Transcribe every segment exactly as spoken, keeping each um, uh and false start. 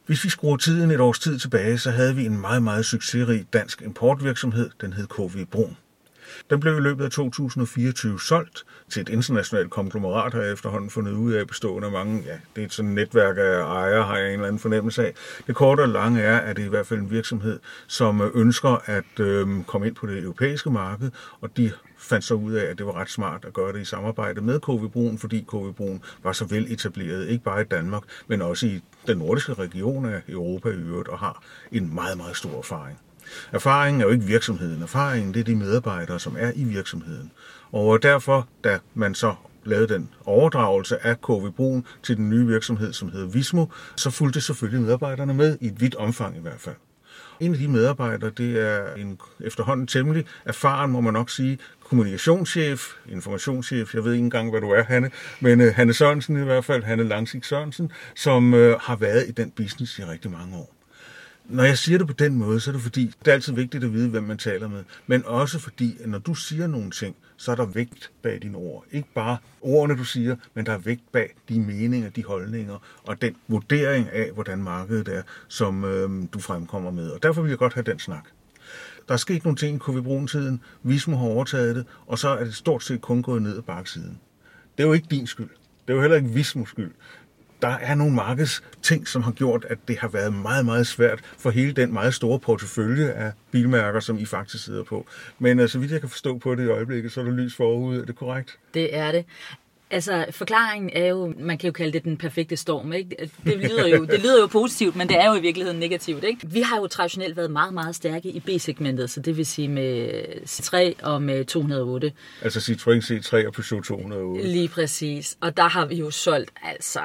Hvis vi skruer tiden et års tid tilbage, så havde vi en meget, meget succesrig dansk importvirksomhed. Den hed K V Bruun. Den blev i løbet af to tusind og fireogtyve solgt til et internationalt konglomerat, har jeg efterhånden fundet ud af, bestående af mange, ja, det er et sådan netværk af ejere, har jeg en eller anden fornemmelse af. Det korte og lange er, at det er i hvert fald en virksomhed, som ønsker at øh, komme ind på det europæiske marked, og de fandt så ud af, at det var ret smart at gøre det i samarbejde med K V Bruun, fordi K V Bruun var så vel etableret, ikke bare i Danmark, men også i den nordiske region af Europa i øvrigt, og har en meget, meget stor erfaring. Erfaringen er jo ikke virksomheden. Erfaringen, det er de medarbejdere, som er i virksomheden. Og derfor, da man så lavede den overdragelse af K V Bruun til den nye virksomhed, som hedder Vismo, så fulgte selvfølgelig medarbejderne med, i et vidt omfang i hvert fald. En af de medarbejdere, det er en efterhånden temmelig erfaren, må man nok sige, kommunikationschef, informationschef, jeg ved ikke engang, hvad du er, Hanne, men uh, Hanne Sørensen i hvert fald, Hanne Langsig Sørensen, som uh, har været i den business i rigtig mange år. Når jeg siger det på den måde, så er det fordi, det er altid vigtigt at vide, hvem man taler med, men også fordi, at når du siger nogle ting, så er der vægt bag dine ord. Ikke bare ordene, du siger, men der er vægt bag de meninger, de holdninger og den vurdering af, hvordan markedet er, som øh, du fremkommer med. Og derfor vil jeg godt have den snak. Der er sket nogle ting i K V Bruun-tiden, Vismo har overtaget det, og så er det stort set kun gået ned ad baksiden. Det er jo ikke din skyld. Det er jo heller ikke Vismos skyld. Der er nogle markedsting, som har gjort, at det har været meget, meget svært for hele den meget store portefølje af bilmærker, som I faktisk sidder på. Men altså, så vidt jeg kan forstå på det i øjeblikket, så er der lys forud. Er det korrekt? Det er det. Altså, forklaringen er jo, man kan jo kalde det den perfekte storm, ikke? Det lyder jo, det lyder jo positivt, men det er jo i virkeligheden negativt, ikke? Vi har jo traditionelt været meget, meget stærke i B-segmentet, så det vil sige med C tre og med to hundrede og otte. Altså Citroën C tre og Peugeot to hundrede og otte. Lige præcis. Og der har vi jo solgt altså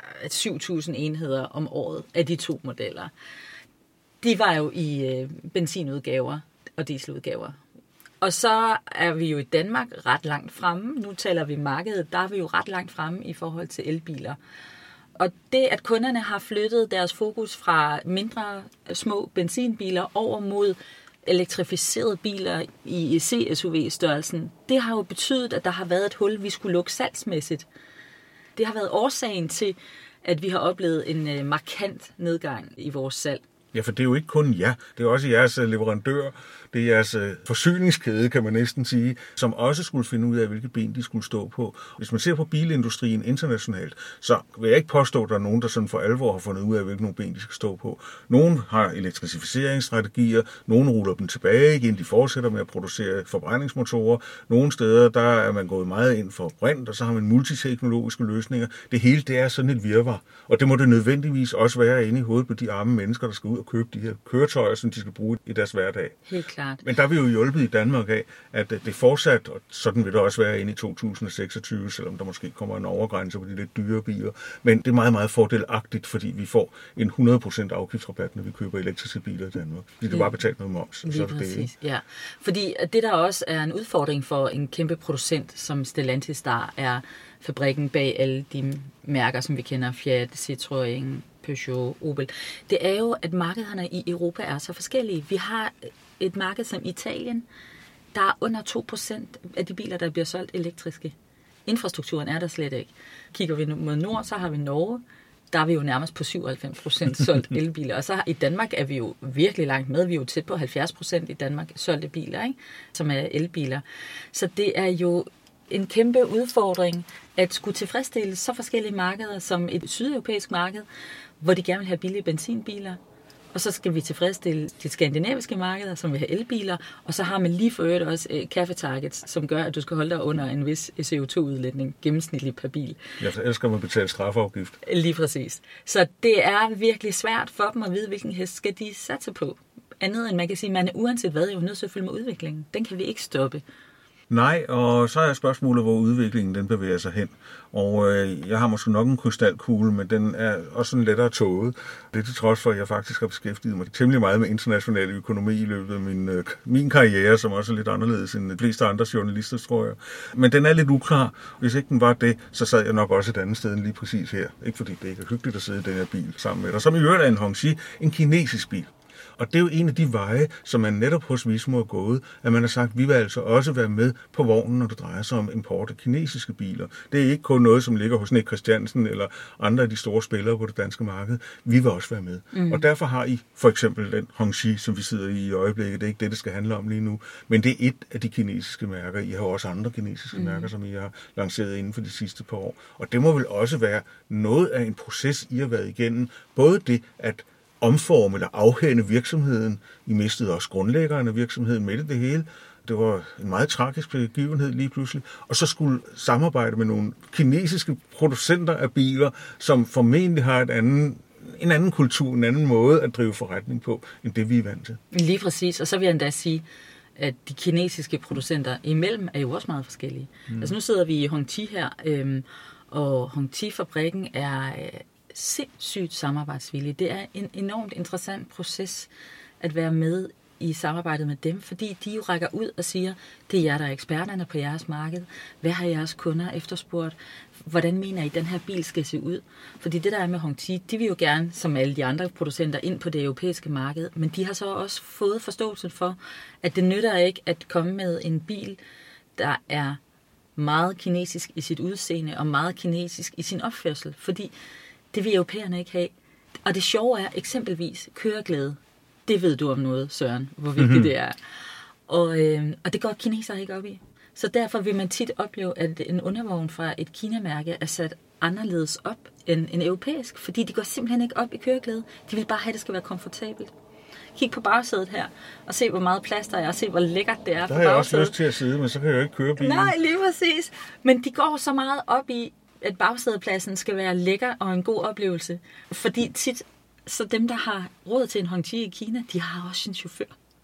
syv tusind enheder om året af de to modeller. De var jo i øh, benzinudgaver og dieseludgaver. Og så er vi jo i Danmark ret langt fremme. Nu taler vi markedet, der er vi jo ret langt fremme i forhold til elbiler. Og det, at kunderne har flyttet deres fokus fra mindre, små benzinbiler over mod elektrificerede biler i C S U V-størrelsen, det har jo betydet, at der har været et hul, vi skulle lukke salgsmæssigt. Det har været årsagen til, at vi har oplevet en markant nedgang i vores salg. Ja, for det er jo ikke kun jer. Det er også jeres leverandør. Det er jeres forsyningskæde, kan man næsten sige, som også skulle finde ud af, hvilke ben de skulle stå på. Hvis man ser på bilindustrien internationalt, så vil jeg ikke påstå, at der er nogen, der sådan for alvor har fundet ud af, hvilke ben de skal stå på. Nogle har elektrificeringsstrategier, nogle ruller dem tilbage igen, de fortsætter med at producere forbrændingsmotorer. Nogle steder, der er man gået meget ind for brint, og så har man multiteknologiske løsninger. Det hele, det er sådan et virvar, og det må det nødvendigvis også være inde i hovedet på de arme mennesker, der skal ud og købe de her køretøjer, som de skal bruge i deres hverdag. Helt klart. Men der er vi jo hjulpet i Danmark af, at det fortsat, og sådan vil det også være inde i to tusind og seksogtyve, selvom der måske kommer en overgrænse på de lidt dyre biler. Men det er meget, meget fordelagtigt, fordi vi får en hundrede procent afgiftsrabat, når vi køber elektriske biler i Danmark. Vi kan bare betale noget moms. Lige så præcis, det, ja. Fordi det der også er en udfordring for en kæmpe producent som Stellantis, der er fabrikken bag alle de mærker, som vi kender, Fiat, Citroën, Peugeot, Opel, det er jo, at markederne i Europa er så forskellige. Vi har et marked som Italien, der er under to procent af de biler, der bliver solgt elektriske. Infrastrukturen er der slet ikke. Kigger vi mod nord, så har vi Norge. Der er vi jo nærmest på syvoghalvfems procent solgt elbiler. Og så i Danmark er vi jo virkelig langt med. Vi er jo tæt på halvfjerds procent i Danmark solgte biler, ikke? Som er elbiler. Så det er jo en kæmpe udfordring at skulle tilfredsstille så forskellige markeder som et sydeuropæisk marked, hvor de gerne vil have billige benzinbiler. Og så skal vi tilfredsstille de skandinaviske markeder, som vil have elbiler. Og så har man lige for øvrigt også uh, kaffetargets, som gør, at du skal holde dig under en vis C O to udledning gennemsnitligt per bil. Ja, så ellers skal man betale strafafgift. Lige præcis. Så det er virkelig svært for dem at vide, hvilken hest skal de satse på. Andet end man kan sige, at man er uanset hvad, jo nødt til at følge med udviklingen. Den kan vi ikke stoppe. Nej, og så er spørgsmålet, hvor udviklingen den bevæger sig hen. Og øh, jeg har måske nok en krystalkugle, men den er også sådan lettere tåget. Det er til trods for, at jeg faktisk har beskæftiget mig temmelig meget med international økonomi i løbet af min, øh, min karriere, som også er lidt anderledes end de fleste andre journalister, tror jeg. Men den er lidt uklar. Hvis ikke den var det, så sad jeg nok også et andet sted end lige præcis her. Ikke fordi det ikke er hyggeligt at sidde i den her bil sammen med dig. Som i øvrigt er en Hongqi, en kinesisk bil. Og det er jo en af de veje, som man netop hos Vismo er gået, at man har sagt, at vi vil altså også være med på vognen, når det drejer sig om import af kinesiske biler. Det er ikke kun noget, som ligger hos Nick Christiansen eller andre af de store spillere på det danske marked. Vi vil også være med. Mm. Og derfor har I for eksempel den Hongqi, som vi sidder i i øjeblikket. Det er ikke det, det skal handle om lige nu. Men det er et af de kinesiske mærker. I har også andre kinesiske mm. mærker, som I har lanceret inden for de sidste par år. Og det må vel også være noget af en proces, I har været igennem. Både det at omforme eller afhænde virksomheden. I mistede også grundlæggeren af virksomheden midt i det hele. Det var en meget tragisk begivenhed lige pludselig. Og så skulle samarbejde med nogle kinesiske producenter af biler, som formentlig har et anden, en anden kultur, en anden måde at drive forretning på, end det vi er vant til. Lige præcis. Og så vil jeg endda sige, at de kinesiske producenter imellem er jo også meget forskellige. Mm. Altså nu sidder vi i Hongqi her, øhm, og Hongqi-fabrikken er øh, sindssygt samarbejdsvillig. Det er en enormt interessant proces at være med i samarbejdet med dem, fordi de jo rækker ud og siger, det er jer, der er eksperterne på jeres marked. Hvad har jeres kunder efterspurgt? Hvordan mener I, den her bil skal se ud? Fordi det, der er med Hongqi, de vil jo gerne, som alle de andre producenter, ind på det europæiske marked, men de har så også fået forståelsen for, at det nytter ikke at komme med en bil, der er meget kinesisk i sit udseende og meget kinesisk i sin opførsel, fordi det vil europæerne ikke have. Og det sjove er eksempelvis køreglæde. Det ved du om noget, Søren, hvor vigtigt mm-hmm. det er. Og, øh, og det går kinesere ikke op i. Så derfor vil man tit opleve, at en undervogn fra et Kina-mærke er sat anderledes op end en europæisk, fordi de går simpelthen ikke op i køreglæde. De vil bare have, at det skal være komfortabelt. Kig på bagsædet her, og se, hvor meget plads der er, og se, hvor lækkert det er der på bagsædet. Der har jeg også lyst til at sidde, men så kan jeg jo ikke køre bilen. Nej, lige præcis. Men de går så meget op i, at bagsædepladsen skal være lækker og en god oplevelse. Fordi tit, så dem, der har råd til en Hongqi i Kina, de har også en chauffør.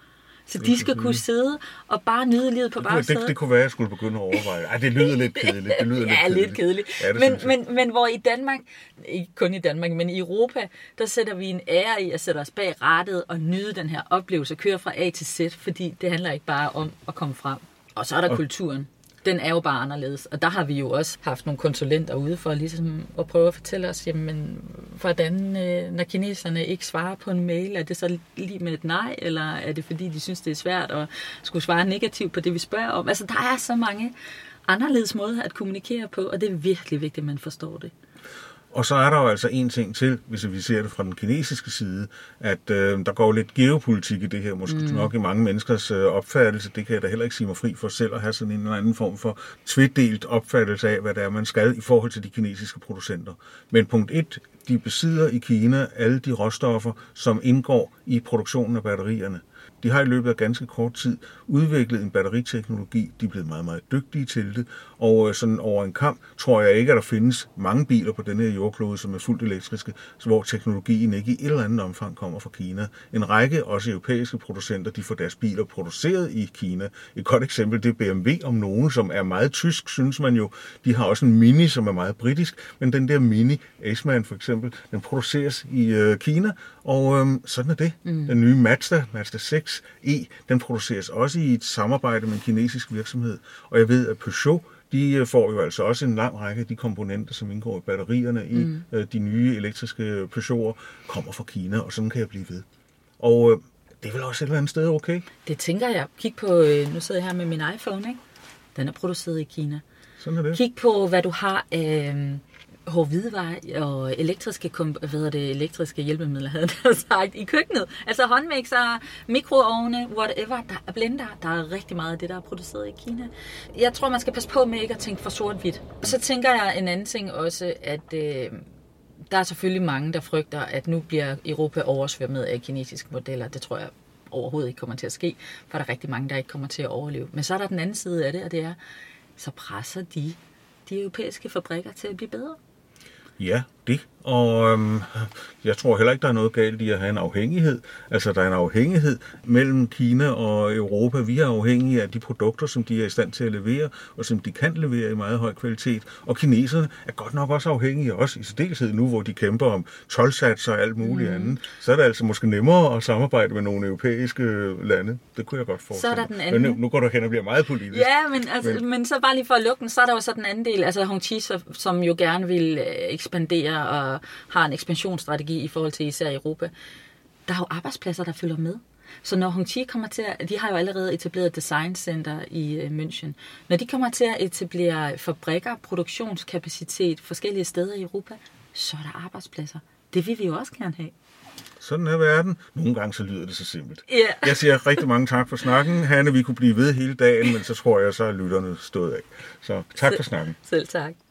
Så de skal kunne sidde og bare nyde livet på bagsædet. Det, det, det kunne være, at jeg skulle begynde at overveje. Ej, det lyder lidt kedeligt. Det lyder ja, lidt kedeligt. lidt kedeligt. Ja, men, men, men hvor i Danmark, ikke kun i Danmark, men i Europa, der sætter vi en ære i at sætte os bag rattet og nyde den her oplevelse, køre fra A til Z, fordi det handler ikke bare om at komme frem. Og så er der og kulturen. Den er jo bare anderledes. Og der har vi jo også haft nogle konsulenter ude for ligesom at prøve at fortælle os, jamen, hvordan, når kineserne ikke svarer på en mail, er det så lige med et nej, eller er det fordi, de synes, det er svært at skulle svare negativt på det, vi spørger om? Altså, der er så mange anderledes måder at kommunikere på, og det er virkelig vigtigt, at man forstår det. Og så er der jo altså en ting til, hvis vi ser det fra den kinesiske side, at øh, der går lidt geopolitik i det her, måske mm. nok i mange menneskers øh, opfattelse. Det kan jeg da heller ikke sige mig fri for selv at have sådan en eller anden form for tvedelt opfattelse af, hvad det er, man skal i forhold til de kinesiske producenter. Men punkt et, de besidder i Kina alle de råstoffer, som indgår i produktionen af batterierne. De har i løbet af ganske kort tid udviklet en batteriteknologi. De er blevet meget, meget dygtige til det. Og sådan over en kamp tror jeg ikke, at der findes mange biler på denne jordklode, som er fuldt elektriske, hvor teknologien ikke i et eller andet omfang kommer fra Kina. En række, også europæiske producenter, de får deres biler produceret i Kina. Et godt eksempel, det er B M W om nogen, som er meget tysk, synes man jo. De har også en Mini, som er meget britisk, men den der Mini, Aceman for eksempel, den produceres i øh, Kina, og øh, sådan er det. Mm. Den nye Mazda, Mazda seks E, den produceres også i et samarbejde med en kinesisk virksomhed. Og jeg ved, at Peugeot, de får jo altså også en lang række af de komponenter, som indgår i batterierne i mm. øh, de nye elektriske Peugeoter, kommer fra Kina, og sådan kan jeg blive ved. Og øh, det er vel også et eller andet sted okay? Det tænker jeg. Kig på, øh, nu sidder jeg her med min iPhone, ikke? Den er produceret i Kina. Sådan er det. Kig på, hvad du har af øh, hårdhvidevarer og elektriske, hvad hedder det, elektriske hjælpemidler, havde jeg sagt, i køkkenet. Altså håndmixer, mikroovne, whatever. Der er blender. Der er rigtig meget af det, der er produceret i Kina. Jeg tror, man skal passe på med ikke at tænke for sort-hvidt. Så tænker jeg en anden ting også, at øh, der er selvfølgelig mange, der frygter, at nu bliver Europa oversvømmet af kinesiske modeller. Det tror jeg overhovedet ikke kommer til at ske, for der er rigtig mange, der ikke kommer til at overleve. Men så er der den anden side af det, og det er, så presser de de europæiske fabrikker til at blive bedre. Ja, det. Og øhm, jeg tror heller ikke, der er noget galt i at have en afhængighed. Altså, der er en afhængighed mellem Kina og Europa. Vi er afhængige af de produkter, som de er i stand til at levere, og som de kan levere i meget høj kvalitet. Og kineserne er godt nok også afhængige af os, i særdeleshed nu, hvor de kæmper om toldsatser og alt muligt mm. andet. Så er det altså måske nemmere at samarbejde med nogle europæiske lande. Det kunne jeg godt forestille. Så er der den anden. Men nu, nu går du hen og bliver meget politisk. Ja, men, altså, men... men så bare lige for at lukke den, så er der jo så den anden del, altså Hongqi, som jo gerne vil ekspandere og har en ekspansionsstrategi i forhold til især Europa. der er jo arbejdspladser, der følger med. Så når Hongqi kommer til at, de har jo allerede etableret et designcenter i øh, München. Når de kommer til at etablere fabrikker, produktionskapacitet forskellige steder i Europa, så er der arbejdspladser. Det vil vi jo også gerne have. Sådan er verden. Nogle gange så lyder det så simpelt. Yeah. Jeg siger rigtig mange tak for snakken. Hanne, vi kunne blive ved hele dagen, men så tror jeg, så er lytterne stået af. Så tak for snakken. Selv tak.